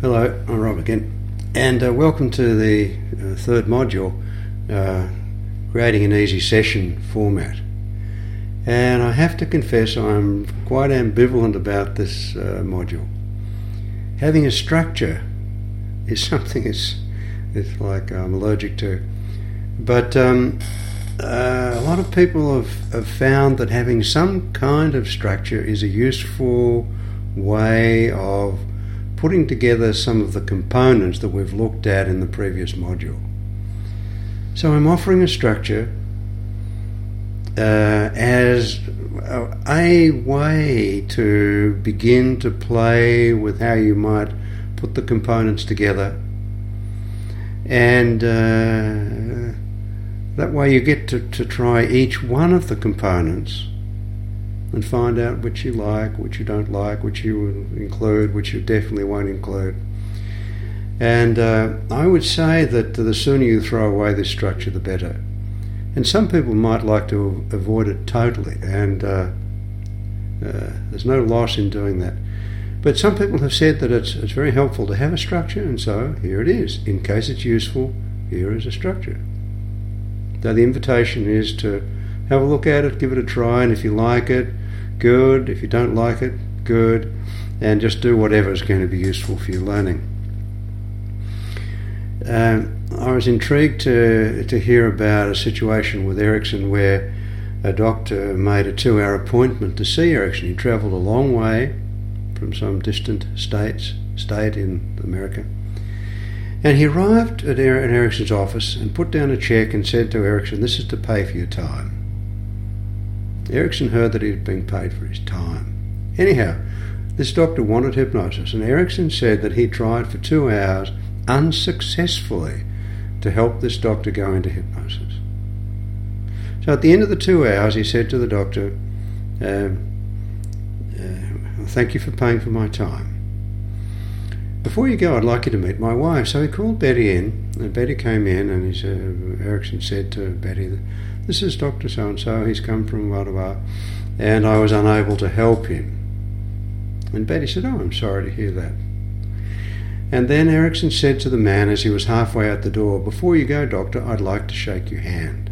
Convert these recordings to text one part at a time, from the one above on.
Hello, I'm Rob again, and welcome to the third module, creating an easy session format. And I have to confess I'm quite ambivalent about this module. Having a structure is something it's like I'm allergic to, but a lot of people have found that having some kind of structure is a useful way of putting together some of the components that we've looked at in the previous module. So I'm offering a structure as a way to begin to play with how you might put the components together, and that way you get to try each one of the components and find out which you like, which you don't like, which you will include, which you definitely won't include. And I would say that the sooner you throw away this structure, the better. And some people might like to avoid it totally, and there's no loss in doing that. But some people have said that it's very helpful to have a structure, and so here it is. In case it's useful, here is a structure. So the invitation is to have a look at it, give it a try, and if you like it, good. If you don't like it, good. And just do whatever is going to be useful for your learning. I was intrigued to hear about a situation with Erickson where a doctor made a 2-hour appointment to see Erickson. He travelled a long way from some distant state in America. And he arrived at Erickson's office and put down a cheque and said to Erickson, "This is to pay for your time." Erickson heard that he had been paid for his time. Anyhow, this doctor wanted hypnosis, and Erickson said that he tried for 2 hours unsuccessfully to help this doctor go into hypnosis. So at the end of the 2 hours, he said to the doctor, "Thank you for paying for my time. Before you go, I'd like you to meet my wife." So he called Betty in, and Betty came in, and Erickson said to Betty, "This is Dr. So-and-so, he's come from blah, blah, blah, and I was unable to help him." And Betty said, "Oh, I'm sorry to hear that." And then Erickson said to the man as he was halfway out the door, "Before you go, doctor, I'd like to shake your hand."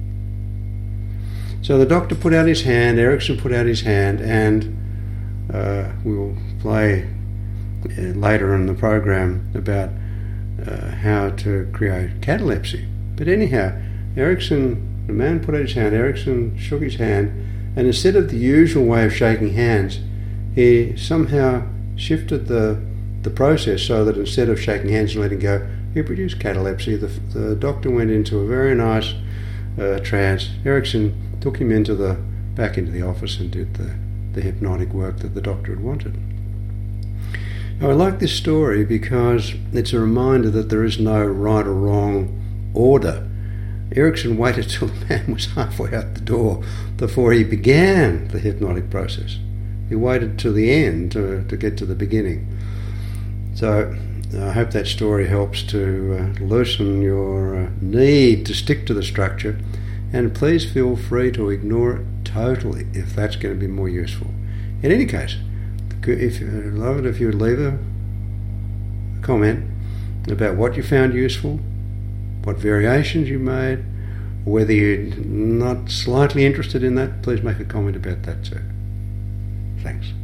So the doctor put out his hand, Erickson put out his hand, and we'll play later in the program about how to create catalepsy. But anyhow, the man put out his hand, Erickson shook his hand, and instead of the usual way of shaking hands, he somehow shifted the process so that instead of shaking hands and letting go, he produced catalepsy. The doctor went into a very nice trance. Erickson took him back into the office and did the hypnotic work that the doctor had wanted. Now, I like this story because it's a reminder that there is no right or wrong order. Erickson waited till the man was halfway out the door before he began the hypnotic process. He waited till the end to get to the beginning. So I hope that story helps to loosen your need to stick to the structure, and please feel free to ignore it totally if that's going to be more useful. In any case, if you'd love it if you would leave a comment about what you found useful, what variations you made, or whether you're not slightly interested in that, please make a comment about that too. Thanks.